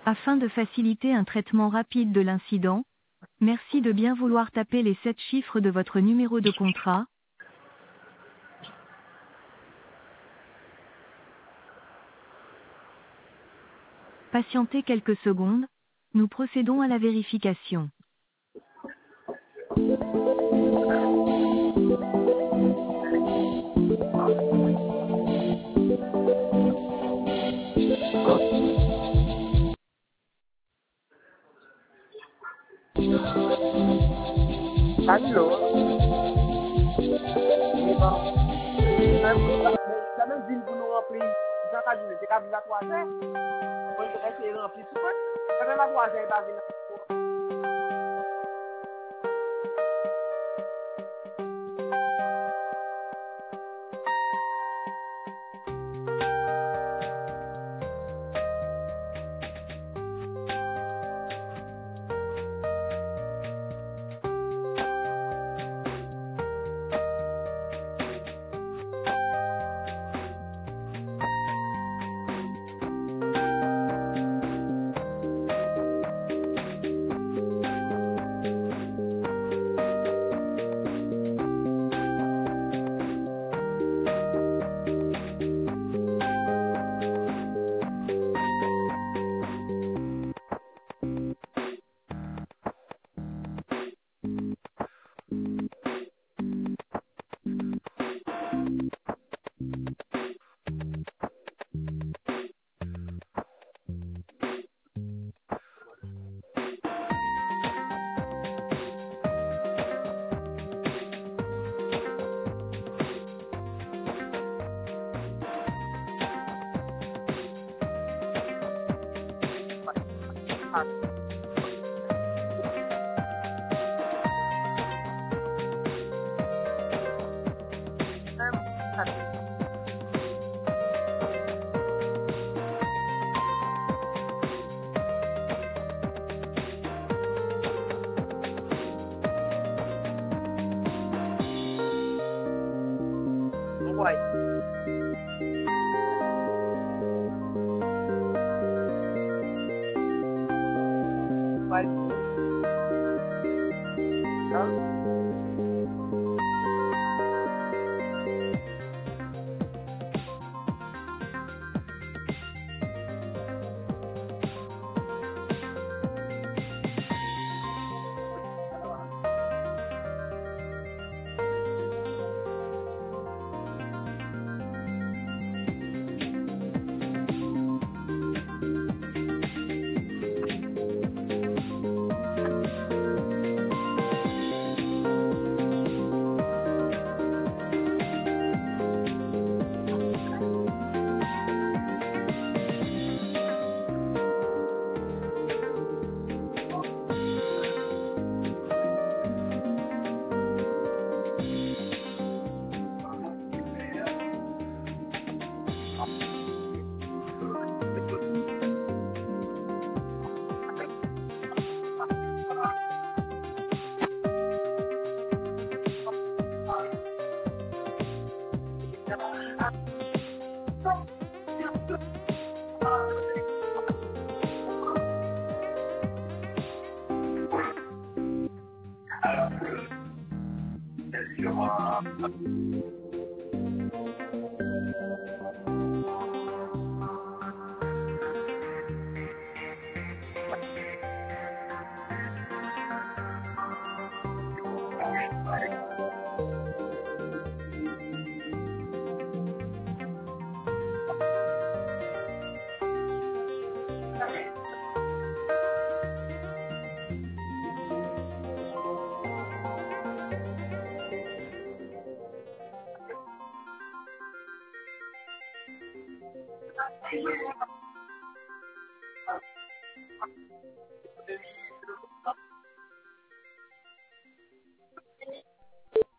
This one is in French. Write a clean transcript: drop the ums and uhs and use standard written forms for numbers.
Afin de faciliter un traitement rapide de l'incident, merci de bien vouloir taper les 7 chiffres de votre numéro de contrat. Patientez quelques secondes, nous procédons à la vérification. Allô? La même ville pour nous remplir. Jean Cajulet, c'est qu'à la croisée. On va essayer de remplir tout ça. Quand la croisée est pas venue. Ouais. Ouais. Hein?